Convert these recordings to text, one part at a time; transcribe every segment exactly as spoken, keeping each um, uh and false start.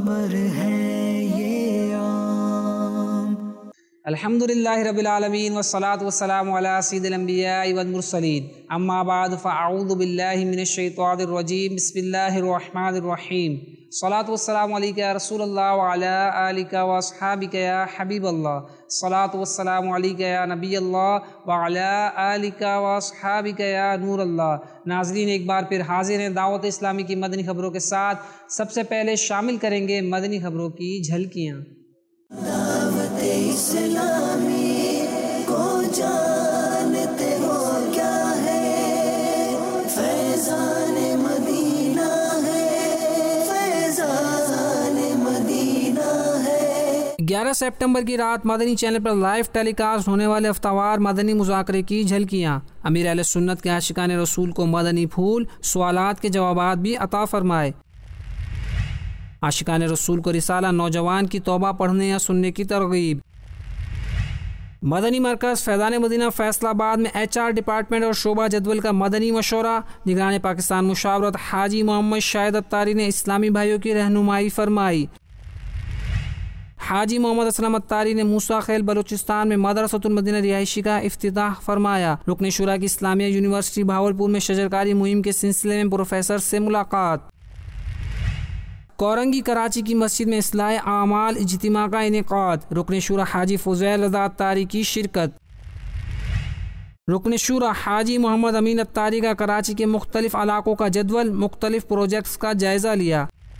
خبر ہے یہ عام۔ الحمدللہ رب العالمین والصلاة والسلام علی سید الانبیاء والمرسلین، اما بعد فاعوذ باللہ من الشیطان الرجیم، بسم اللہ الرحمن الرحیم۔ صلاۃ والسلام علیک یا رسول اللہ وعلی آلک واصحابک یا حبیب اللہ، صلاۃ والسلام علیک یا نبی اللہ وعلی آلک واصحابک یا نور اللہ۔ ناظرین، ایک بار پھر حاضر ہیں دعوت اسلامی کی مدنی خبروں کے ساتھ۔ سب سے پہلے شامل کریں گے مدنی خبروں کی جھلکیاں۔ دعوت اسلامی کو جانتے ہو کیا ہے؟ فیضان مدینہ ہے، فیضان مدینہ ہے۔ گیارہ سپٹمبر کی رات مدنی چینل پر لائیو ٹیلی کاسٹ ہونے والے ہفتہ وار مدنی مذاکرے کی جھلکیاں۔ امیر اہل سنت کے عاشقان رسول کو مدنی پھول، سوالات کے جوابات بھی عطا فرمائے۔ عاشقان رسول کو رسالہ نوجوان کی توبہ پڑھنے یا سننے کی ترغیب۔ مدنی مرکز فیضان مدینہ فیصل آباد میں ایچ آر ڈپارٹمنٹ اور شعبہ جدول کا مدنی مشورہ۔ نگران پاکستان مشاورت حاجی محمد شاہد اتاری نے اسلامی بھائیوں کی رہنمائی فرمائی۔ حاجی محمد اسلم اتاری نے موسیٰ خیل بلوچستان میں مدرسۃ المدینہ رہائشی کا افتتاح فرمایا۔ رکن شورا کی اسلامیہ یونیورسٹی بہاولپور میں شجرکاری مہم کے سلسلے میں پروفیسر سے ملاقات۔ کورنگی کراچی کی مسجد میں اصلاح اعمال اجتماع کا انعقاد۔ رکن شورا حاجی فضیل رضا اتاری کی شرکت۔ رکن شورا حاجی محمد امین اتاری کا کراچی کے مختلف علاقوں کا جدول، مختلف پروجیکٹس کا جائزہ لیا۔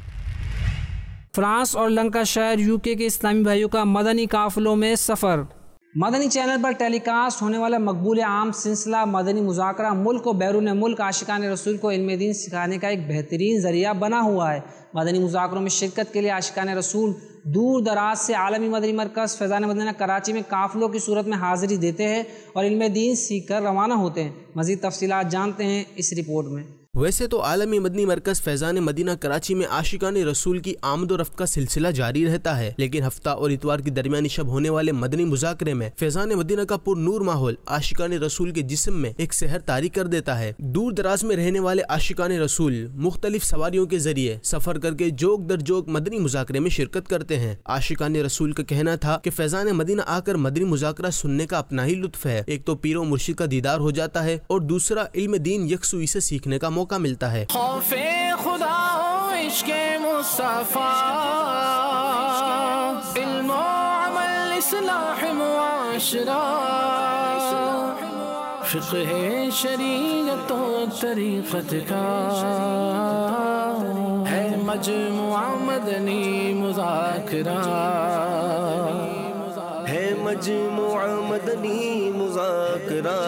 فرانس اور لنکا شہر یو کے کے اسلامی بھائیوں کا مدنی قافلوں میں سفر۔ مدنی چینل پر ٹیلی کاسٹ ہونے والا مقبول عام سلسلہ مدنی مذاکرہ ملک و بیرون ملک عاشقان رسول کو علم دین سکھانے کا ایک بہترین ذریعہ بنا ہوا ہے۔ مدنی مذاکروں میں شرکت کے لیے عاشقان رسول دور دراز سے عالمی مدنی مرکز فیضان مدینہ کراچی میں قافلوں کی صورت میں حاضری دیتے ہیں اور علم دین سیکھ کر روانہ ہوتے ہیں۔ مزید تفصیلات جانتے ہیں اس رپورٹ میں۔ ویسے تو عالمی مدنی مرکز فیضان مدینہ کراچی میں عاشقان رسول کی آمد و رفت کا سلسلہ جاری رہتا ہے، لیکن ہفتہ اور اتوار کی درمیانی شب ہونے والے مدنی مذاکرے میں فیضان مدینہ کا پر نور ماحول عاشقان رسول کے جسم میں ایک سحر طاری کر دیتا ہے۔ دور دراز میں رہنے والے عاشقان رسول مختلف سواریوں کے ذریعے سفر کر کے جوک در جوک مدنی مذاکرے میں شرکت کرتے ہیں۔ عاشقان رسول کا کہنا تھا کہ فیضان مدینہ آ کر مدنی مذاکرہ سننے کا اپنا ہی لطف ہے۔ ایک تو پیر و مرشد کا دیدار ہو جاتا ہے اور دوسرا علم دین یکسوئی سے سیکھنے کا موقع ملتا ہے۔ خوف خدا و عشق مصطفیٰ، علم و عمل اصلاح معاشرہ، فقہ شریعت و طریقت کا ہے مجموعہ مدنی مذاکرہ، ہے مجموعہ مدنی مذاکرہ۔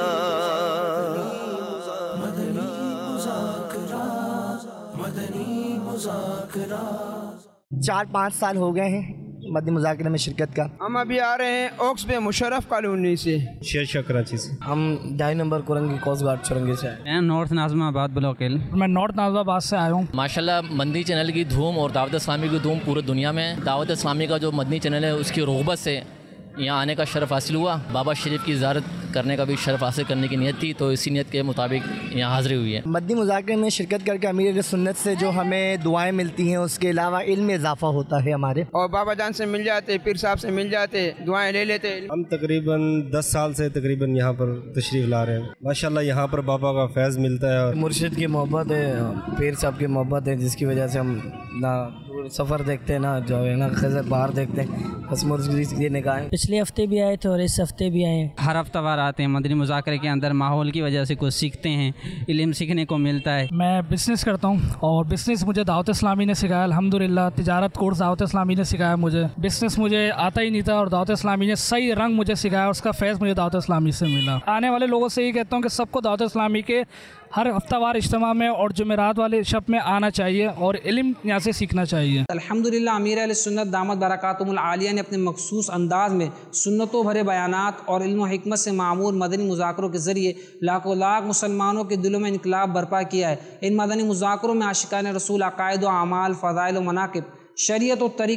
چار پانچ سال ہو گئے ہیں مدنی مذاکرے میں شرکت کا۔ ہم ابھی آ رہے ہیں اوکس پہ مشرف کالونی سے، شیر شاہ کراچی سے۔ ہم ڈھائی نمبر کورنگی کوسٹ گارڈ چورنگی سے آئے۔ میں نارتھ ناظم آباد بلوکل۔ میں نارتھ ناظم آباد سے آیا ہوں۔ ماشاءاللہ مدنی چینل کی دھوم اور دعوت اسلامی کی دھوم پورے دنیا میں، دعوت اسلامی کا جو مدنی چینل ہے اس کی رغبت سے یہاں آنے کا شرف حاصل ہوا۔ بابا شریف کی زیارت کرنے کا بھی شرف حاصل کرنے کی نیت تھی، تو اسی نیت کے مطابق یہاں حاضری ہوئی ہے۔ مدنی مذاکرے میں شرکت کر کے امیر اہل سنت سے جو ہمیں دعائیں ملتی ہیں، اس کے علاوہ علم میں اضافہ ہوتا ہے ہمارے، اور بابا جان سے مل جاتے، پیر صاحب سے مل جاتے، دعائیں لے لیتے۔ ہم تقریباً دس سال سے تقریباً یہاں پر تشریف لا رہے ہیں۔ ماشاءاللہ یہاں پر بابا کا فیض ملتا ہے، اور مرشد کی محبت ہے، پیر صاحب کی محبت ہے، جس کی وجہ سے ہم نہ سفر دیکھتے ہیں، نہ جو ہے نا خزر باہر دیکھتے ہیں، بس مرشد کی نگاہیں۔ پچھلے ہفتے بھی آئے تھے اور اس ہفتے بھی آئے ہیں۔ ہر ہفتہ وار آتے ہیں۔ مدنی مذاکرے کے اندر ماحول کی وجہ سے کچھ سیکھتے ہیں، علم سیکھنے کو ملتا ہے۔ میں بزنس کرتا ہوں اور بزنس مجھے دعوت اسلامی نے سکھایا، الحمدللہ تجارت کورس دعوت اسلامی نے سکھایا مجھے۔ بزنس مجھے آتا ہی نہیں تھا اور دعوت اسلامی نے صحیح رنگ مجھے سکھایا، اس کا فیض مجھے دعوت اسلامی سے ملا۔ آنے والے لوگوں سے یہ کہتا ہوں کہ سب کو دعوت اسلامی کے ہر ہفتہ وار اجتماع میں اور جمعرات والے شب میں آنا چاہیے اور علم یہاں سے سیکھنا چاہیے۔ الحمدللہ امیر اہل سنت دامت برکاتہم العالیہ نے اپنے مخصوص انداز میں سنتوں بھرے بیانات اور علم و حکمت سے معمور مدنی مذاکروں کے ذریعے لاکھوں لاکھ مسلمانوں کے دلوں میں انقلاب برپا کیا ہے۔ ان مدنی مذاکروں میں عاشقان رسول عقائد و اعمال، فضائل و مناقب، شریعت و طریقت،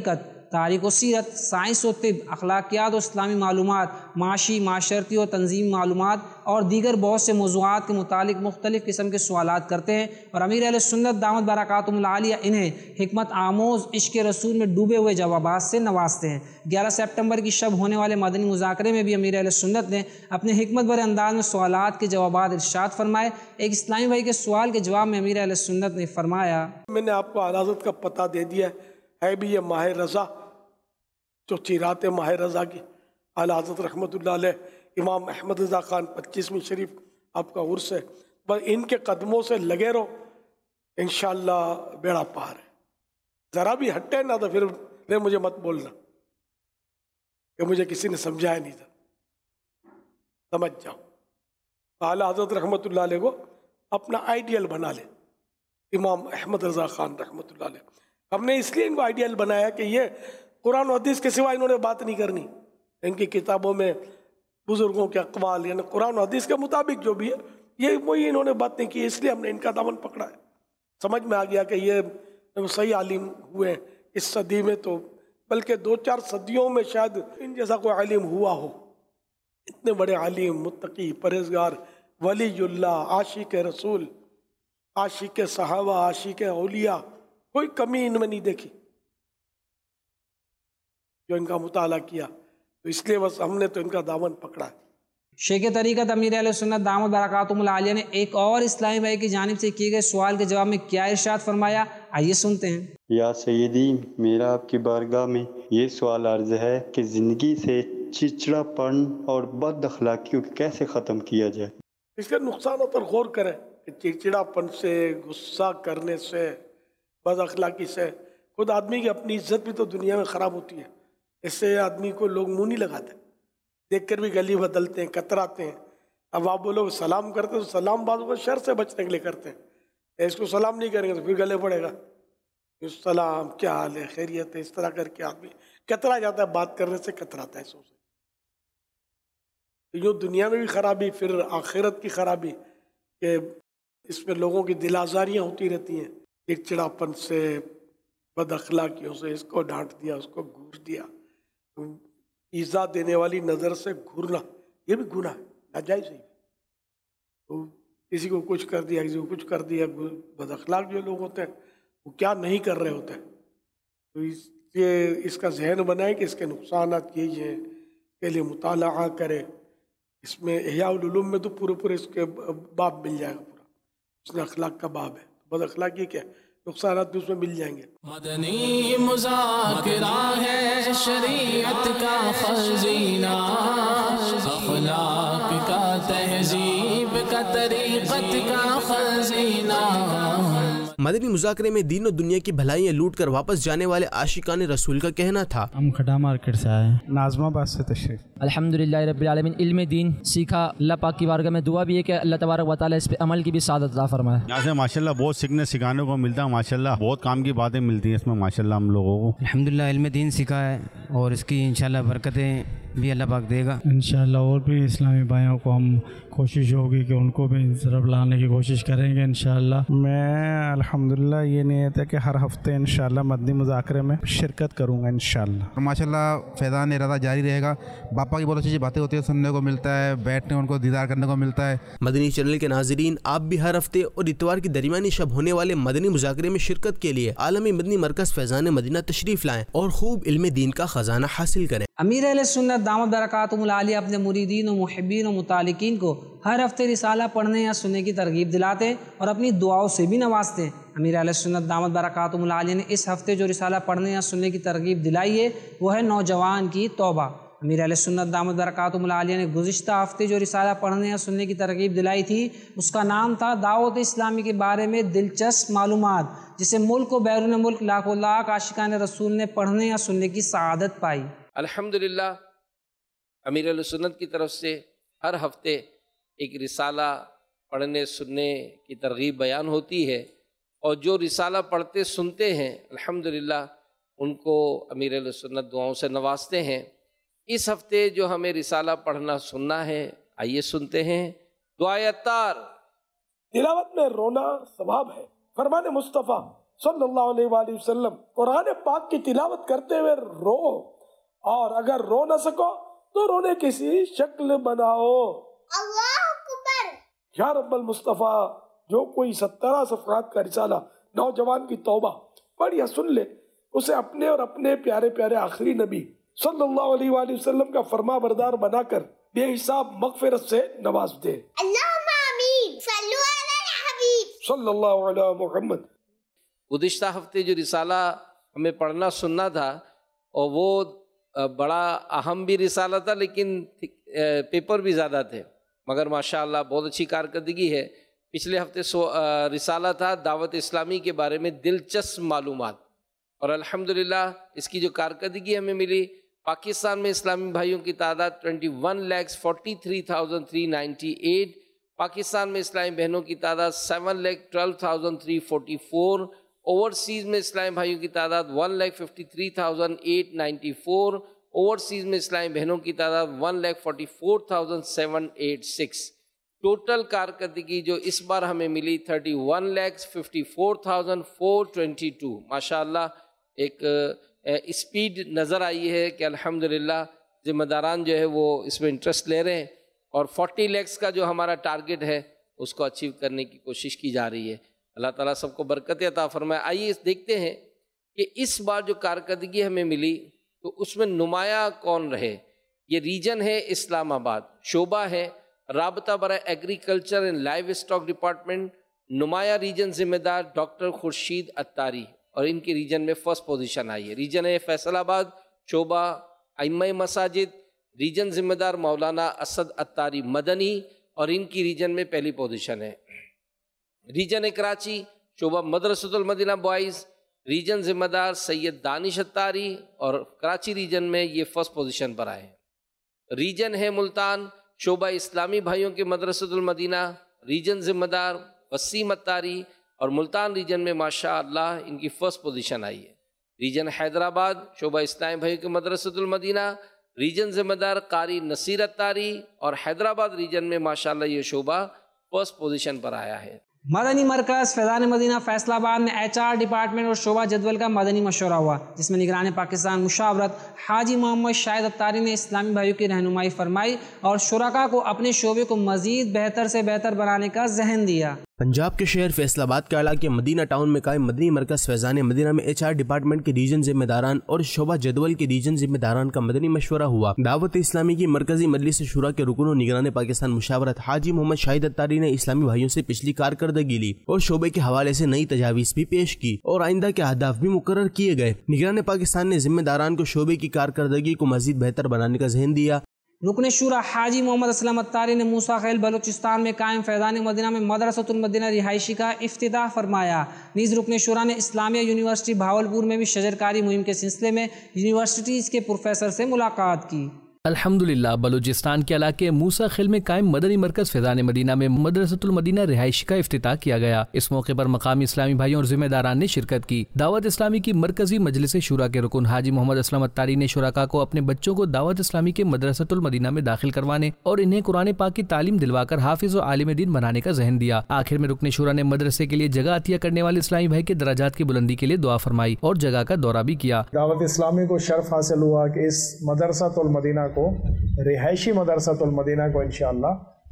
تاریخ و سیرت، سائنس و طب، اخلاقیات و اسلامی معلومات، معاشی، معاشرتی اور تنظیمی معلومات اور دیگر بہت سے موضوعات کے متعلق مختلف قسم کے سوالات کرتے ہیں، اور امیر اہل سنت دامت برکاتہم العالیہ انہیں حکمت آموز عشق رسول میں ڈوبے ہوئے جوابات سے نوازتے ہیں۔ گیارہ سپٹمبر کی شب ہونے والے مدنی مذاکرے میں بھی امیر اہل سنت نے اپنے حکمت بھرے انداز میں سوالات کے جوابات ارشاد فرمائے۔ ایک اسلامی بھائی کے سوال کے جواب میں امیر اہل سنت نے فرمایا، میں نے آپ کو اعلی حضرت کا پتہ دے دیا ہے بھی یہ ماہ رضا، جو چیرات ماہ رضا کی اعلی حضرت رحمۃ اللہ علیہ امام احمد رضا خان پچیسویں شریف آپ کا عرس ہے، بس ان کے قدموں سے لگے رہو، انشاءاللہ بیڑا پار ہے۔ ذرا بھی ہٹے نہ تو پھر پھر مجھے مت بولنا کہ مجھے کسی نے سمجھایا نہیں تھا، سمجھ جاؤ۔ اعلی حضرت رحمۃ اللہ علیہ کو اپنا آئیڈیل بنا لے، امام احمد رضا خان رحمۃ اللہ علیہ۔ ہم نے اس لیے ان کو آئیڈیل بنایا کہ یہ قرآن و حدیث کے سوا انہوں نے بات نہیں کرنی، ان کی کتابوں میں بزرگوں کے اقوال یعنی قرآن و حدیث کے مطابق جو بھی ہے یہ وہی انہوں نے بات نہیں کی، اس لیے ہم نے ان کا دامن پکڑا ہے۔ سمجھ میں آ گیا کہ یہ صحیح عالم ہوئے اس صدی میں، تو بلکہ دو چار صدیوں میں شاید ان جیسا کوئی عالم ہوا ہو۔ اتنے بڑے عالم، متقی، پرہیزگار، ولی اللہ، عاشق رسول، عاشق صحابہ، عاشق اولیاء، کوئی کمی ان میں نہیں دیکھی جو ان کا مطالعہ کیا، تو اس لیے بس ہم نے تو ان کا دامن پکڑا ہے۔ شیخ طریقت امیر اہل سنت دامت برکاتہم العالیہ نے ایک اور اسلامی بھائی کی جانب سے کیے گئے سوال کے جواب میں کیا ارشاد فرمایا، آئیے سنتے ہیں۔ یا سیدی، میرا آپ کی بارگاہ میں یہ سوال عرض ہے کہ زندگی سے چچڑا پن اور بد اخلاقیوں کو کیسے ختم کیا جائے؟ اس کے نقصانات پر غور کریں کہ چڑچڑا پن سے، غصہ کرنے سے، بد اخلاقی سے خود آدمی کی اپنی عزت بھی تو دنیا میں خراب ہوتی ہے۔ اس سے آدمی کو لوگ منہ نہیں لگاتے، دیکھ کر بھی گلی بدلتے ہیں، کتراتے ہیں۔ اب آپ وہ لوگ سلام کرتے ہیں تو سلام بعض کو شر سے بچنے کے لیے کرتے ہیں، اس کو سلام نہیں کریں گے تو پھر گلے پڑے گا، السلام، کیا حال ہے، خیریت ہے، اس طرح کر کے آدمی کترا جاتا ہے، بات کرنے سے کتراتا ہے سو سے۔ یوں دنیا میں بھی خرابی، پھر آخرت کی خرابی کہ اس میں لوگوں کی دل آزاریاں ہوتی رہتی ہیں، چڑچڑاپن سے، بد اخلاقیوں سے، اس کو ڈانٹ دیا، اس کو گھور دیا، ایذا دینے والی نظر سے گھورنا، یہ بھی گناہ ہے، ناجائز ہے۔ تو کسی کو کچھ کر دیا، کسی کو کچھ کر دیا، بد اخلاق جو لوگ ہوتے ہیں وہ کیا نہیں کر رہے ہوتے ہیں۔ تو اس لیے اس کا ذہن بنائیں کہ اس کے نقصانات یہی ہیں، کے لیے مطالعہ کرے۔ اس میں احیاء العلوم میں تو پورے پورے اس کے باب مل جائے گا، پورا اس میں اخلاق کا باب ہے۔ بد اخلاقی کیا نقصانات بھی اس میں مل جائیں گے۔ مدنی مذاکرہ ہے شریعت کا خزینہ، اخلاق کا، تہذیب کا، طریقت کا خزینہ۔ مدنی مذاکرے میں دین و دنیا کی بھلائیاں لوٹ کر واپس جانے والے عاشقان رسول کا کہنا تھا، ہم کھٹا مارکیٹ سے آئے ہیں، ناظم آباد سے تشریف۔ الحمدللہ رب العالمین، علم دین سیکھا، اللہ پاک کی بارگاہ میں دعا بھی ہے کہ اللہ تبارک و تعالیٰ اس پہ عمل کی بھی سعادت عطا فرمائے۔ یہاں سے ماشاءاللہ بہت سیکھنے سکھانے کو ملتا ہے، ماشاءاللہ بہت کام کی باتیں ملتی ہیں اس میں ماشاءاللہ ہم لوگوں کو۔ الحمدللہ علم دین سیکھا ہے اور اس کی انشاءاللہ برکتیں بھی اللہ پاک دے گا انشاءاللہ۔ اور بھی اسلامی بھائیوں کو ہم کوشش ہوگی کہ ان کو بھی اس طرف لانے کی کوشش کریں گے انشاءاللہ۔ میں الحمدللہ یہ نیت ہے کہ ہر ہفتے انشاءاللہ مدنی مذاکرے میں شرکت کروں گا انشاءاللہ۔ ماشاءاللہ فیضان ارادہ جاری رہے گا، باپا کی بہت اچھی باتیں ہوتی ہیں، سننے کو ملتا ہے، بیٹھنے ان کو دیدار کرنے کو ملتا ہے۔ مدنی چینل کے ناظرین، آپ بھی ہر ہفتے اور اتوار کی درمیانی شب ہونے والے مدنی مذاکرے میں شرکت کے لیے عالمی مدنی مرکز فیضان مدینہ تشریف لائیں اور خوب علم دین کا خزانہ حاصل کریں۔ امیر اہل سنت دامت برکاتہم العالیہ اپنے مریدین و محبین و متعلقین کو ہر ہفتے رسالہ پڑھنے یا سننے کی ترغیب دلاتے ہیں اور اپنی دعاؤں سے بھی نوازتے ہیں۔ امیر اہل سنت دامت برکاتہم العالیہ نے اس ہفتے جو رسالہ پڑھنے یا سننے کی ترغیب دلائی ہے وہ ہے نوجوان کی توبہ۔ امیر اہل سنت دامت برکاتہم العالیہ نے گزشتہ ہفتے جو رسالہ پڑھنے یا سننے کی ترغیب دلائی تھی اس کا نام تھا دعوت اسلامی کے بارے میں دلچسپ معلومات، جسے ملک و بیرون ملک لاکھوں لاکھ عاشقان رسول نے پڑھنے یا سننے کی سعادت پائی۔ الحمدللہ امیر اہل سنت کی طرف سے ہر ہفتے ایک رسالہ پڑھنے سننے کی ترغیب بیان ہوتی ہے، اور جو رسالہ پڑھتے سنتے ہیں الحمدللہ ان کو امیر اہل سنت دعاؤں سے نوازتے ہیں۔ اس ہفتے جو ہمیں رسالہ پڑھنا سننا ہے، آئیے سنتے ہیں دعائے عطار۔ تلاوت میں رونا ثواب ہے، فرمان مصطفیٰ صلی اللہ علیہ وآلہ وسلم قرآن پاک کی تلاوت کرتے ہوئے رو، اور اگر رو نہ سکو تو رونے کسی شکل بناؤ۔ اللہ اکبر۔ یا رب المصطفیٰ، جو کوئی سترہ صفحات کا رسالہ نوجوان کی توبہ پڑھ یا سن لے، اسے اپنے اور اپنے پیارے پیارے آخری نبی صلی اللہ علیہ وآلہ وسلم کا فرما بردار بنا کر بے حساب مغفرت سے نواز دے۔ اللہم آمین، صلو علی الحبیب صلی اللہ علیہ محمد۔ گزشتہ ہفتے جو رسالہ ہمیں پڑھنا سننا تھا، اور وہ بڑا اہم بھی رسالہ تھا، لیکن پیپر بھی زیادہ تھے، مگر ماشاءاللہ بہت اچھی کارکردگی ہے۔ پچھلے ہفتے سو رسالہ تھا دعوت اسلامی کے بارے میں دلچسپ معلومات، اور الحمدللہ اس کی جو کارکردگی ہمیں ملی، پاکستان میں اسلامی بھائیوں کی تعداد twenty one lakhs forty three thousand three ninety eight, Pakistan میں اسلامی بہنوں کی تعداد seven lakh twelve thousand three forty four, overseas میں اسلامی بھائیوں کی تعداد one lakh fifty three thousand eight ninety four, overseas میں اسلامی بہنوں کی تعداد one lakh forty four thousand seven eight six. Total کارکردگی جو اس بار ہمیں ملی thirty one lakhs fifty four thousand four twenty to. ماشاء اللہ ایک اسپیڈ نظر آئی ہے کہ الحمدللہ ذمہ داران جو ہے وہ اس میں انٹرسٹ لے رہے ہیں، اور فورٹی لیکس کا جو ہمارا ٹارگٹ ہے اس کو اچیو کرنے کی کوشش کی جا رہی ہے۔ اللہ تعالیٰ سب کو برکت عطا فرمائے۔ آئیے دیکھتے ہیں کہ اس بار جو کارکردگی ہمیں ملی تو اس میں نمایاں کون رہے۔ یہ ریجن ہے اسلام آباد، شعبہ ہے رابطہ برائے agriculture and livestock department, نمایاں ریجن ذمہ دار ڈاکٹر خورشید اتاری، اور ان کی ریجن میں فرسٹ پوزیشن آئی ہے۔ ریجن ہے فیصل آباد، شعبہ ائمہ مساجد، ریجن ذمہ دار مولانا اسد اتاری مدنی، اور ان کی ریجن میں پہلی پوزیشن ہے۔ ریجن کراچی، شعبہ مدرسۃ المدینہ بوائز، ریجن ذمہ دار سید دانش اتاری، اور کراچی ریجن میں یہ فرسٹ پوزیشن پر آئے ہیں۔ ریجن ہے ملتان، شعبہ اسلامی بھائیوں کے مدرسۃ المدینہ، ریجن ذمہ دار وسیم اتاری، اور ملتان ریجن میں ماشاء اللہ ان کی فرسٹ پوزیشن آئی ہے۔ ریجن حیدرآباد، شعبہ اسلامی بھائیوں کے مدرسۃ المدینہ، ریجن ذمہ دار قاری نصیر اتاری، اور حیدرآباد ریجن میں ماشاء اللہ یہ شعبہ فرسٹ پوزیشن پر آیا ہے۔ مدنی مرکز فیضان مدینہ فیصل آباد میں ایچ آر ڈپارٹمنٹ اور شعبہ جدول کا مدنی مشورہ ہوا، جس میں نگران پاکستان مشاورت حاجی محمد شاہد اتاری نے اسلامی بھائیوں کی رہنمائی فرمائی اور شرکاء کو اپنے شعبے کو مزید بہتر سے بہتر بنانے کا ذہن دیا۔ پنجاب کے شہر فیصل آباد کے علاقے مدینہ ٹاؤن میں قائم مدنی مرکز فیضان مدینہ میں ایچ آر ڈپارٹمنٹ کے ریجن ذمہ داران اور شعبہ جدول کے ریجن ذمہ داران کا مدنی مشورہ ہوا۔ دعوت اسلامی کی مرکزی مجلس شورا کے رکن و نگران پاکستان مشاورت حاجی محمد شاہد اتاری نے اسلامی بھائیوں سے پچھلی کارکردگی لی اور شعبے کے حوالے سے نئی تجاویز بھی پیش کی اور آئندہ کے اہداف بھی مقرر کیے گئے۔ نگران پاکستان نے ذمہ داران کو شعبے کی کارکردگی کو مزید بہتر بنانے کا ذہن دیا۔ رکن شورا حاجی محمد اسلم اتاری نے موسیٰ خیل بلوچستان میں قائم فیضان مدینہ میں مدرسۃ المدینہ رہائشی کا افتتاح فرمایا۔ نیز رکن شورا نے اسلامیہ یونیورسٹی بھاولپور میں بھی شجرکاری مہم کے سلسلے میں یونیورسٹیز کے پروفیسر سے ملاقات کی۔ الحمدللہ بلوچستان کے علاقے موسیٰ خیل میں قائم مدنی مرکز فیضان مدینہ میں مدرسۃ المدینہ رہائشی کا افتتاح کیا گیا۔ اس موقع پر مقامی اسلامی بھائیوں اور ذمہ داران نے شرکت کی۔ دعوت اسلامی کی مرکزی مجلس شورا کے رکن حاجی محمد اسلم اتاری نے شرکاء کو اپنے بچوں کو دعوت اسلامی کے مدرسۃ المدینہ میں داخل کروانے اور انہیں قرآن پاک کی تعلیم دلوا کر حافظ و عالم دین بنانے کا ذہن دیا۔ آخر میں رکن شورا نے مدرسے کے لیے جگہ عطیہ کرنے والے اسلامی بھائی کے درجات کی بلندی کے لیے دعا فرمائی اور جگہ کا دورہ بھی کیا۔ دعوت اسلامی کو شرف حاصل ہوا کہ اس مدرسۃ المدینہ کو رہائشی مدرسۃ المدینہ کو انشاءاللہ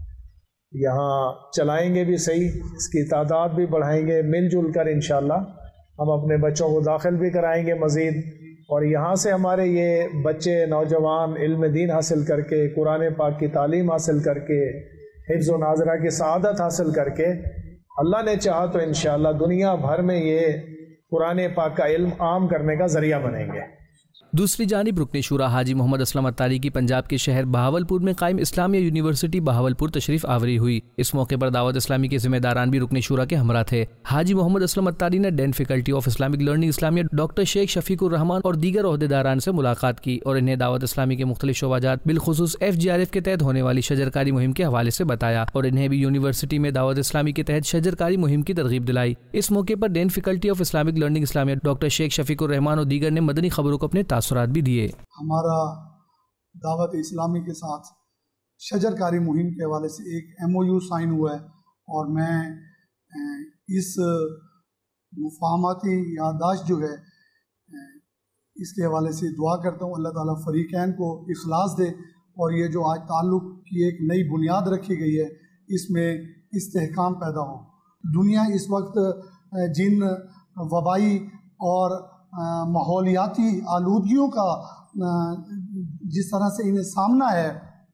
یہاں چلائیں گے بھی صحیح، اس کی تعداد بھی بڑھائیں گے، مل جل کر انشاءاللہ ہم اپنے بچوں کو داخل بھی کرائیں گے مزید، اور یہاں سے ہمارے یہ بچے نوجوان علم دین حاصل کر کے قرآن پاک کی تعلیم حاصل کر کے حفظ و ناظرہ کی سعادت حاصل کر کے اللہ نے چاہا تو انشاءاللہ دنیا بھر میں یہ قرآن پاک کا علم عام کرنے کا ذریعہ بنیں گے۔ دوسری جانب رکن شورا حاجی محمد اسلم اتاری کی پنجاب کے شہر بہاولپور میں قائم اسلامیہ یونیورسٹی بہاولپور تشریف آوری ہوئی۔ اس موقع پر دعوت اسلامی کے ذمہ داران بھی رکن شورا کے ہمراہ تھے۔ حاجی محمد اسلم اتاری نے dean faculty of Islamic learning Islamia doctor Sheikh Shafiq الرحمان اور دیگر عہدیداران سے ملاقات کی اور انہیں دعوت اسلامی کے مختلف شعبہ جات بالخصوص ایف جی آر ایف کے تحت ہونے والی شجرکاری مہم کے حوالے سے بتایا اور انہیں بھی یونیورسٹی میں دعوت اسلامی کے تحت شجرکاری مہم کی ترغیب دلائی۔ اس موقع پر dean faculty of Islamic learning Islamia doctor Sheikh Shafiq الرحمان اور دیگر نے مدنی خبروں کو اپنے تاثرات بھی دیے۔ ہمارا دعوت اسلامی کے ساتھ شجرکاری مہم کے حوالے سے ایک ایم او یو سائن ہوا ہے، اور میں اس مفاہماتی یادداشت جو ہے اس کے حوالے سے دعا کرتا ہوں اللہ تعالیٰ فریقین کو اخلاص دے اور یہ جو آج تعلق کی ایک نئی بنیاد رکھی گئی ہے اس میں استحکام پیدا ہو۔ دنیا اس وقت جن وبائی اور ماحولیاتی آلودگیوں کا جس طرح سے انہیں سامنا ہے،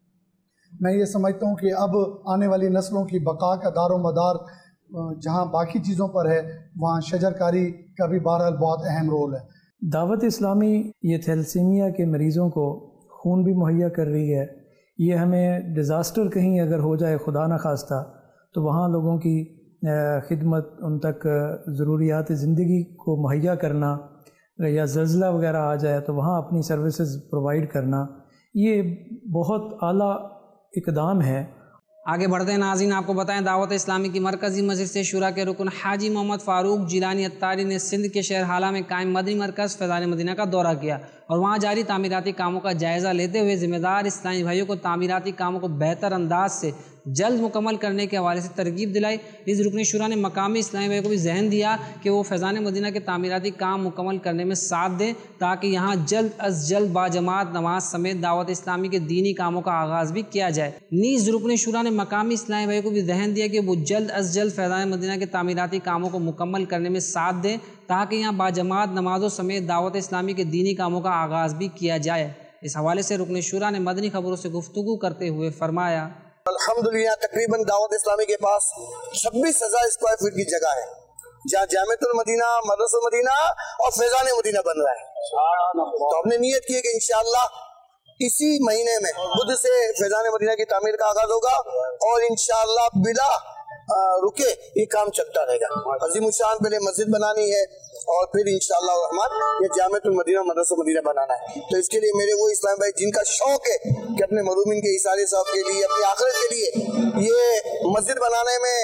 میں یہ سمجھتا ہوں کہ اب آنے والی نسلوں کی بقا کا دار و مدار جہاں باقی چیزوں پر ہے وہاں شجر کاری کا بھی بہرحال بہت اہم رول ہے۔ دعوت اسلامی یہ تھیلسیمیا کے مریضوں کو خون بھی مہیا کر رہی ہے۔ یہ ہمیں ڈیزاسٹر کہیں اگر ہو جائے خدا نخواستہ تو وہاں لوگوں کی خدمت، ان تک ضروریات زندگی کو مہیا کرنا، یا زلزلہ وغیرہ آ جائے تو وہاں اپنی سروسز پرووائڈ کرنا، یہ بہت اعلیٰ اقدام ہے۔ آگے بڑھتے ہیں ناظرین، آپ کو بتائیں دعوت اسلامی کی مرکزی مجلس شورا کے رکن حاجی محمد فاروق جیلانی اتاری نے سندھ کے شہر حالہ میں قائم مدنی مرکز فیضان مدینہ کا دورہ کیا اور وہاں جاری تعمیراتی کاموں کا جائزہ لیتے ہوئے ذمہ دار اسلامی بھائیوں کو تعمیراتی کاموں کو بہتر انداز سے جلد مکمل کرنے کے حوالے سے ترغیب دلائی۔ اس رکن شورا نے مقامی اسلامی بھائیوں کو بھی ذہن دیا کہ وہ فیضان مدینہ کے تعمیراتی کام مکمل کرنے میں ساتھ دیں تاکہ یہاں جلد از جلد باجماعت نماز سمیت دعوت اسلامی کے دینی کاموں کا آغاز بھی کیا جائے۔ نیز رکن شورا نے مقامی اسلامی بھائیوں کو بھی ذہن دیا کہ وہ جلد از جلد فیضان مدینہ کے تعمیراتی کاموں کو مکمل کرنے میں ساتھ دیں تاکہ یہاں باجماعت نمازوں سمیت دعوت اسلامی کے دینی کاموں کا آغاز بھی کیا جائے۔ اس حوالے سے رکن شورا نے مدنی خبروں سے گفتگو کرتے ہوئے فرمایا، الحمدللہ تقریباً دعوت اسلامی کے پاس چھبیس ہزار اسکوائر فٹ کی جگہ ہے جہاں جامعۃ المدینہ، مدرسۃ المدینہ اور فیضان مدینہ بن رہا ہے۔ تو ہم نے نیت کی ہے کہ انشاءاللہ اسی مہینے میں بدھ سے فیضان مدینہ کی تعمیر کا آغاز ہوگا اور انشاءاللہ بلا رکے یہ کام چلتا رہے گا۔ عظیم الشان پہلے مسجد بنانی ہے اور پھر انشاءاللہ الرحمن یہ جامعۃ المدینہ مدرسۃ المدینہ بنانا ہے۔ تو اس کے لیے میرے وہ اسلام بھائی جن کا شوق ہے کہ اپنے مرحومین کے اثارے صاحب کے لیے، اپنی آخرت کے لیے یہ مسجد بنانے میں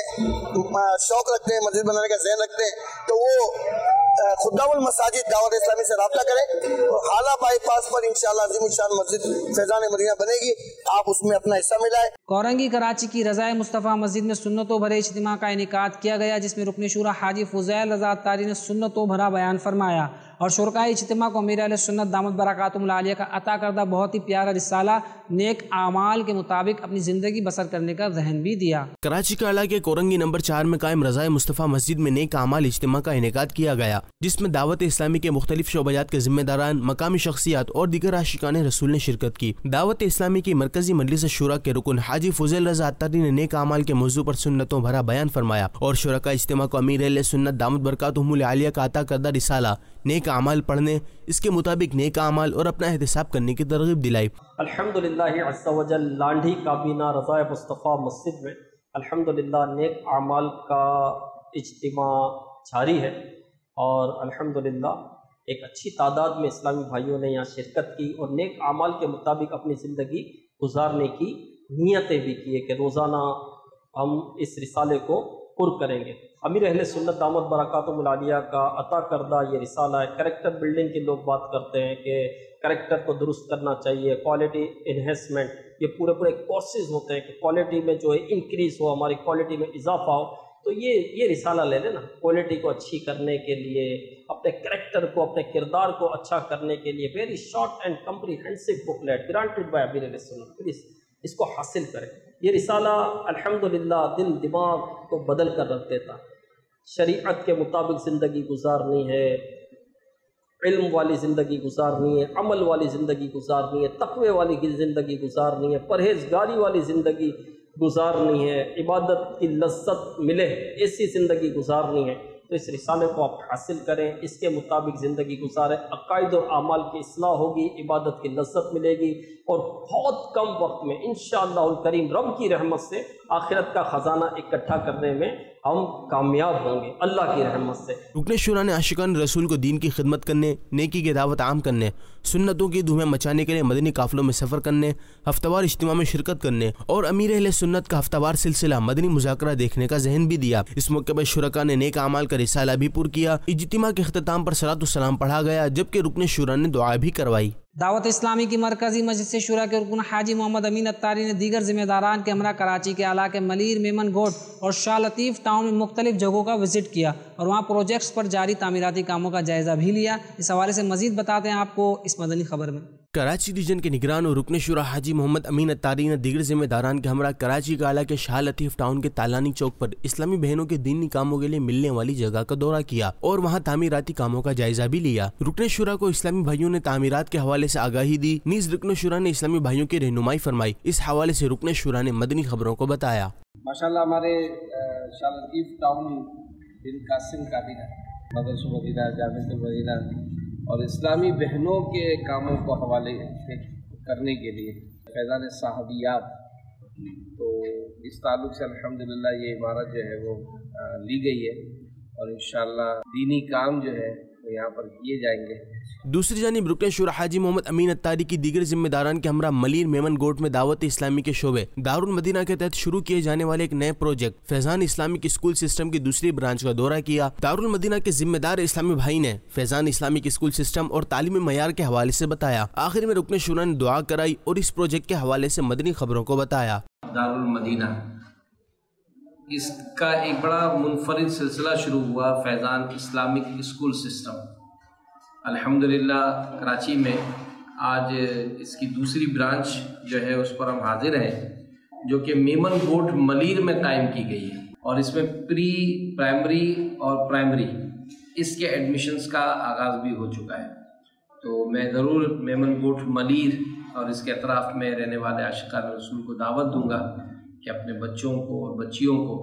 شوق رکھتے ہیں، مسجد بنانے کا ذہن رکھتے ہیں، تو وہ خدام المساجد دعوت اسلامی سے رابطہ کریں اور حالہ بائی پاس پر انشاءاللہ عظیم الشان مسجد فیضان مدینہ بنے گی، آپ اس میں اپنا حصہ ملائیں۔ کورنگی کراچی کی رضائے مصطفیٰ مسجد میں سنتوں بھرے اجتماع کا انعقاد کیا گیا جس میں رکن شورا حاجی فضیل رضا اتاری نے سنتوں بھرا بیان فرمایا اور شرکائے اجتماع کو امیر اہل سنت دامت برکاتہم العالیہ کا عطا کردہ بہت ہی پیارا رسالہ نیک اعمال کے مطابق اپنی زندگی بسر کرنے کا ذہن بھی دیا۔ کراچی کے علاقے کورنگی نمبر چار میں قائم رضائے مصطفیٰ مسجد میں نیک اعمال اجتماع کا انعقاد کیا گیا جس میں دعوت اسلامی کے مختلف شعبات کے ذمہ داران، مقامی شخصیات اور دیگر عاشقان رسول نے شرکت کی۔ دعوت اسلامی کی مرکزی مجلس شورا کے رکن حاجی فضیل رضا اتاری نے نیک اعمال کے موضوع پر سنتوں بھرا بیان فرمایا اور شرکاء اجتماع کو امیر اہل سنت دامت برکاتہم العالیہ کا عطا کردہ رسالہ نیک اعمال پڑھنے، اس کے مطابق نیک اعمال اور اپنا احتساب کرنے کی ترغیب دلائی۔ الحمدللہ عز و جل لانڈھی کابینہ رضائے مصطفیٰ مسجد میں الحمدللہ نیک اعمال کا اجتماع جاری ہے اور الحمدللہ ایک اچھی تعداد میں اسلامی بھائیوں نے یہاں شرکت کی اور نیک اعمال کے مطابق اپنی زندگی گزارنے کی نیتیں بھی کی ہے کہ روزانہ ہم اس رسالے کو پر کریں گے۔ امیر اہل سنت دامت برکاتہم العالیہ کا عطا کردہ یہ رسالہ ہے۔ کریکٹر بلڈنگ کے لوگ بات کرتے ہیں کہ کریکٹر کو درست کرنا چاہیے، کوالٹی انہینسمنٹ، یہ پورے پورے کورسز ہوتے ہیں کہ کوالٹی میں جو ہے انکریز ہو، ہماری کوالٹی میں اضافہ ہو۔ تو یہ یہ رسالہ لے لیں نا، کوالٹی کو اچھی کرنے کے لیے، اپنے کریکٹر کو، اپنے کردار کو اچھا کرنے کے لیے، very short and comprehensive booklet granted by امیر اہل سنت، پلیز اس کو حاصل کریں۔ یہ رسالہ الحمدللہ دل دماغ کو بدل کر رکھ دیتا، شریعت کے مطابق زندگی گزارنی ہے، علم والی زندگی گزارنی ہے، عمل والی زندگی گزارنی ہے، تقوی والی زندگی گزارنی ہے، پرہیزگاری والی زندگی گزارنی ہے، عبادت کی لذت ملے ایسی زندگی گزارنی ہے۔ تو اس رسالے کو آپ حاصل کریں، اس کے مطابق زندگی گزاریں، عقائد اور اعمال کی اصلاح ہوگی، عبادت کی لذت ملے گی اور بہت کم وقت میں انشاءاللہ الکریم رب کی رحمت سے آخرت کا خزانہ اکٹھا کرنے میں ہم کامیاب ہوں گے اللہ کی رحمت سے۔ رکن شورا نے عاشقان رسول کو دین کی خدمت کرنے، نیکی کی دعوت عام کرنے، سنتوں کی دھومیں مچانے کے لیے مدنی قافلوں میں سفر کرنے، ہفتہ وار اجتماع میں شرکت کرنے اور امیر اہل سنت کا ہفتہ وار سلسلہ مدنی مذاکرہ دیکھنے کا ذہن بھی دیا۔ اس موقع پر شرکاء نے نیک اعمال کا رسالہ بھی پر کیا۔ اجتماع کے اختتام پر صلاۃ والسلام پڑھا گیا جبکہ رکن شورا نے دعا بھی کروائی۔ دعوت اسلامی کی مرکزی مجلس شورا کے رکن حاجی محمد امین اتاری نے دیگر ذمہ داران کے ہمراہ کراچی کے علاقے ملیر، میمن گوٹ اور شاہ لطیف ٹاؤن میں مختلف جگہوں کا وزٹ کیا اور وہاں پروجیکٹس پر جاری تعمیراتی کاموں کا جائزہ بھی لیا۔ اس حوالے سے مزید بتاتے ہیں آپ کو اس مدنی خبر میں۔ کراچی ریجن کے نگران اور رکن شورا حاجی محمد امین اتاری نے دیگر ذمہ داران کے ہمراہ کراچی کے علاقے شاہ لطیف ٹاؤن کے تالانی چوک پر اسلامی بہنوں کے دینی کاموں کے لیے ملنے والی جگہ کا دورہ کیا اور وہاں تعمیراتی کاموں کا جائزہ بھی لیا۔ رکن شورا کو اسلامی بھائیوں نے تعمیرات کے حوالے سے آگاہی دی، نیز رکن شورا نے اسلامی بھائیوں کی رہنمائی فرمائی۔ اس حوالے سے رکن شورا نے مدنی خبروں کو بتایا۔ ماشاءاللہ ہمارے شاہ لطیف ٹاؤن بن قاسم کابینہ، مدرسہ مدینہ، جامعۃ المدینہ اور اسلامی بہنوں کے کاموں کو حوالے کرنے کے لیے فیضان صحابیات، تو اس تعلق سے الحمدللہ یہ عمارت جو ہے وہ لی گئی ہے اور انشاءاللہ دینی کام جو ہے وہ یہاں پر کیے جائیں گے۔ دوسری جانب رکن شورا حاجی محمد امین اتاری کی دیگر ذمہ داران کے ہمراہ ملیر، میمن گوٹ میں دعوت اسلامی کے شعبے دارالمدینہ کے تحت شروع کیے جانے والے ایک نئے project Faizan Islamic school system کی دوسری برانچ کا دورہ کیا۔ دارالمدینہ کے ذمہ دار اسلامی بھائی نے فیضان اسلامک اسکول سسٹم اور تعلیمی معیار کے حوالے سے بتایا۔ آخر میں رکن شورا نے دعا کرائی اور اس پروجیکٹ کے حوالے سے مدنی خبروں کو بتایا۔ دارالمدینہ اس کا ایک بڑا منفرد سلسلہ شروع ہوا، فیضان اسلامک اسکول سسٹم۔ الحمدللہ کراچی میں آج اس کی دوسری برانچ جو ہے اس پر ہم حاضر ہیں، جو کہ میمن گوٹ ملیر میں قائم کی گئی ہے اور اس میں پری پرائمری اور پرائمری اس کے ایڈمیشنز کا آغاز بھی ہو چکا ہے۔ تو میں ضرور میمن گوٹ ملیر اور اس کے اطراف میں رہنے والے عاشقان رسول کو دعوت دوں گا کہ اپنے بچوں کو اور بچیوں کو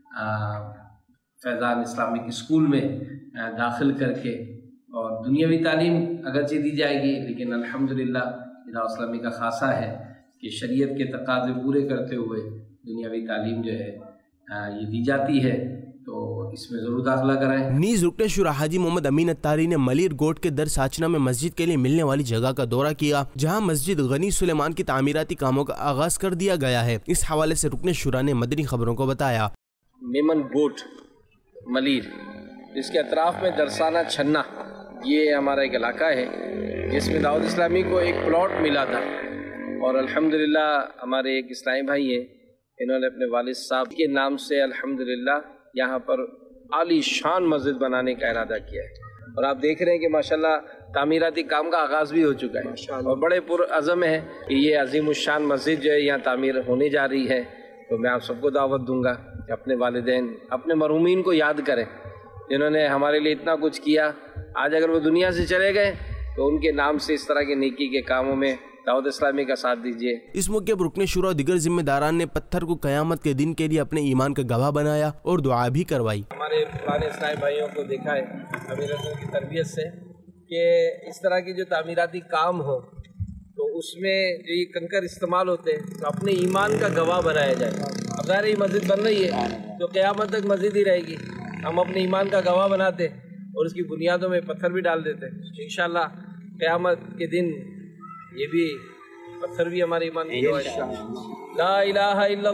فیضان اسلامک اسکول میں داخل کر کے، اور دنیاوی تعلیم اگرچہ دی جائے گی لیکن الحمدللہ دعوت اسلامی کا خاصہ ہے کہ شریعت کے تقاضے پورے کرتے ہوئے دنیاوی تعلیم جو ہے یہ دی جاتی ہے، تو اس میں ضرور داخلہ کرائیں۔ نیز رکن شورا حاجی محمد امین اتاری نے ملیر گوٹ کے در ساچنا میں مسجد کے لیے ملنے والی جگہ کا دورہ کیا، جہاں مسجد غنی سلیمان کی تعمیراتی کاموں کا آغاز کر دیا گیا ہے۔ اس حوالے سے رکن شورا نے مدنی خبروں کو بتایا۔ میمن گوٹ ملیر، اس کے اطراف میں درسانہ چھنا، یہ ہمارا ایک علاقہ ہے جس میں دعوت اسلامی کو ایک پلاٹ ملا تھا اور الحمدللہ ہمارے ایک اسلامی بھائی ہیں، انہوں نے اپنے والد صاحب کے نام سے الحمدللہ یہاں پر عالی شان مسجد بنانے کا ارادہ کیا ہے اور آپ دیکھ رہے ہیں کہ ماشاءاللہ تعمیراتی کام کا آغاز بھی ہو چکا ہے اور بڑے پرعزم ہے کہ یہ عظیم الشان مسجد جو ہے یہاں تعمیر ہونے جا رہی ہے۔ تو میں آپ سب کو دعوت دوں گا کہ اپنے والدین، اپنے مرحومین کو یاد کریں جنہوں نے ہمارے لیے اتنا کچھ کیا۔ آج اگر وہ دنیا سے چلے گئے تو ان کے نام سے اس طرح کے نیکی کے کاموں میں دعوت اسلامی کا ساتھ دیجیے۔ اس موقع پر رکن شورا اور دیگر ذمہ داران نے پتھر کو قیامت کے دن کے لیے اپنے ایمان کا گواہ بنایا اور دعا بھی کروائی۔ ہمارے پرانے اسلامی بھائیوں کو دیکھا ہے امیر رسول کی تربیت سے کہ اس طرح کی جو تعمیراتی کام ہو تو اس میں جو یہ کنکر استعمال ہوتے ہیں تو اپنے ایمان کا گواہ بنایا جائے۔ اب ظاہر یہ مسجد بن رہی ہے تو قیامت تک مسجد ہی رہے گی، ہم اپنے ایمان کا گواہ بناتے اور اس کی بنیادوں میں پتھر بھی ڈال دیتے ہیں۔ انشاءاللہ قیامت کے دن یہ بھی پتھر بھی ہمارے ایمان کی گواہ ہے۔ لا الہ الا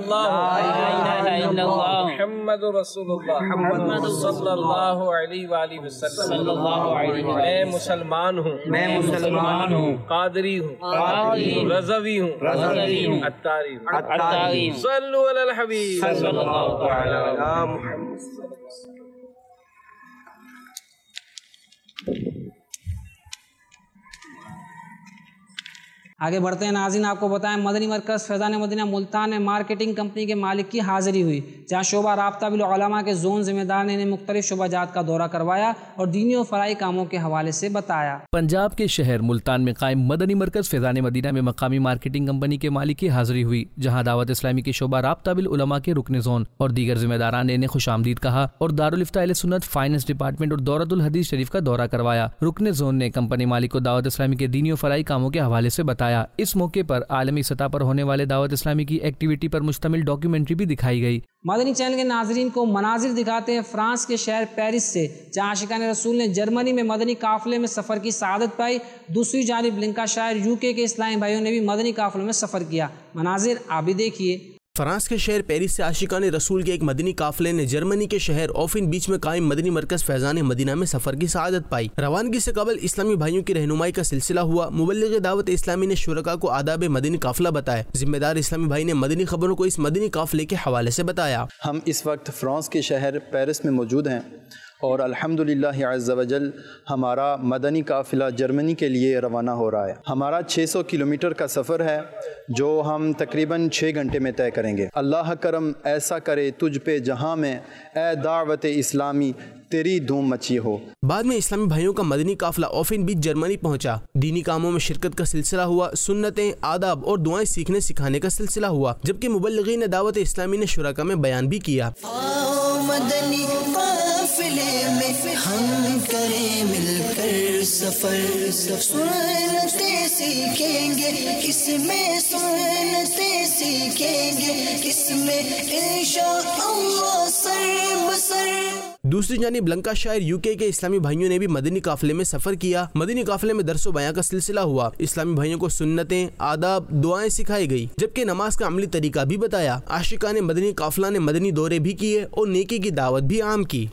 اللہ محمد رسول اللہ صلی اللہ علیہ وآلہ وسلم۔ میں مسلمان ہوں، میں مسلمان ہوں، قادری ہوں، رضوی ہوں، اتاری ہوں۔ صلو علی الحبیب صلی اللہ علیہ محمد۔ آگے بڑھتے ہیں ناظرین، آپ کو بتائیں مدنی مرکز فیضان مدینہ ملتان میں مارکیٹنگ کمپنی کے مالک کی حاضری ہوئی، جہاں شعبہ رابطہ بالعلماء کے زون ذمہ دار نے انہیں مختلف شعبہ جات کا دورہ کروایا اور دینی و فرائی کاموں کے حوالے سے بتایا۔ پنجاب کے شہر ملتان میں قائم مدنی مرکز فیضان مدینہ میں مقامی مارکیٹنگ کمپنی کے مالک کی حاضری ہوئی، جہاں دعوت اسلامی کے شعبہ رابطہ بالعلماء کے رکن زون اور دیگر ذمہ داران نے انہیں خوش آمدید کہا اور دارالفتاء اہل سنت فائنانس ڈپارٹمنٹ اور دورۃ الحدیث شریف کا دورہ کروایا۔ رکن زون نے کمپنی مالک کو دعوت اسلامی کے دینی و فرائی کاموں کے حوالے سے بتایا۔ اس موقع پر عالمی سطح پر ہونے والے دعوت اسلامی کی ایکٹیویٹی پر مشتمل ڈاکیومنٹری بھی دکھائی گئی۔ مدنی چینل کے ناظرین کو مناظر دکھاتے ہیں فرانس کے شہر پیرس سے، جہاں عاشقان رسول نے جرمنی میں مدنی قافلے میں سفر کی سعادت پائی۔ دوسری جانب لنکا شائر یو کے کے اسلامی بھائیوں نے بھی مدنی قافلوں میں سفر کیا۔ مناظر آپ بھی دیکھیے۔ فرانس کے شہر پیرس سے عاشقان رسول کے ایک مدنی قافلے نے جرمنی کے شہر اوفن بیچ میں قائم مدنی مرکز فیضان مدینہ میں سفر کی سعادت پائی۔ روانگی سے قبل اسلامی بھائیوں کی رہنمائی کا سلسلہ ہوا۔ مبلغ دعوت اسلامی نے شرکاء کو آداب مدنی قافلہ بتایا۔ ذمہ دار اسلامی بھائی نے مدنی خبروں کو اس مدنی قافلے کے حوالے سے بتایا۔ ہم اس وقت فرانس کے شہر پیرس میں موجود ہیں اور الحمدللہ عز وجل ہمارا مدنی قافلہ جرمنی کے لیے روانہ ہو رہا ہے۔ ہمارا چھ سو کلومیٹر کا سفر ہے جو ہم تقریباً چھ گھنٹے میں طے کریں گے۔ اللہ کرم ایسا کرے تجھ پہ جہاں میں اے دعوت اسلامی تیری دھوم مچی ہو۔ بعد میں اسلامی بھائیوں کا مدنی قافلہ اوفن بیچ جرمنی پہنچا۔ دینی کاموں میں شرکت کا سلسلہ ہوا، سنتیں، آداب اور دعائیں سیکھنے سکھانے کا سلسلہ ہوا، جبکہ مبلغین دعوت اسلامی نے شرکاء میں بیان بھی کیا۔ مدنی قافلے میں ہم کریں مل کر سفر، سنتے سیکھیں گے کس میں، سنتے سیکھیں گے کس میں، انشاءاللہ سر بسر۔ دوسری جانب لنکا شائر یو کے کے اسلامی بھائیوں نے بھی مدنی قافلے میں سفر کیا۔ مدنی قافلے میں درس و بیان کا سلسلہ ہوا، اسلامی بھائیوں کو سنتیں، آداب، دعائیں سکھائی گئی، جبکہ نماز کا عملی طریقہ بھی بتایا۔ عاشقان مدنی قافلہ نے مدنی دورے بھی کیے اور نیکی کی دعوت بھی عام کی۔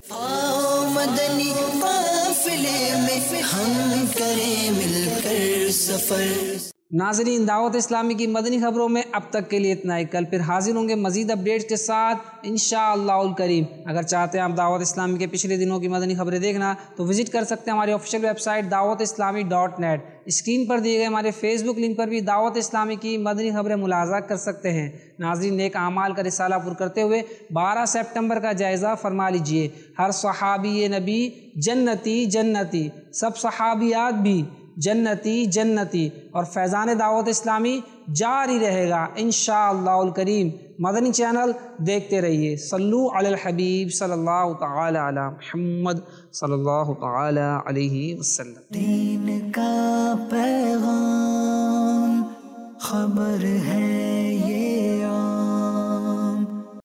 مدنی قافلے میں ہم کریں مل کر سفر۔ ناظرین، دعوت اسلامی کی مدنی خبروں میں اب تک کے لیے اتنا ہی۔ کل پھر حاضر ہوں گے مزید اپڈیٹس کے ساتھ انشاءاللہ الکریم۔ اگر چاہتے ہیں آپ دعوت اسلامی کے پچھلے دنوں کی مدنی خبریں دیکھنا تو وزٹ کر سکتے ہیں ہماری آفیشیل ویب سائٹ دعوت اسلامی ڈاٹ نیٹ۔ اسکرین پر دیے گئے ہمارے فیس بک لنک پر بھی دعوت اسلامی کی مدنی خبریں ملاحظہ کر سکتے ہیں۔ ناظرین، نیک اعمال کا رسالہ پر کرتے ہوئے بارہ سپٹمبر کا جائزہ فرما لیجئے۔ ہر صحابی نبی جنتی جنتی، سب صحابیات بھی جنتی جنتی، اور فیضان دعوت اسلامی جاری رہے گا انشاءاللہ الکریم۔ مدنی چینل دیکھتے رہیے۔ صلو علی الحبیب صلی اللہ تعالی علی محمد صلی اللہ تعالی علیہ وسلم۔ دین کا پیغام خبر ہے یہ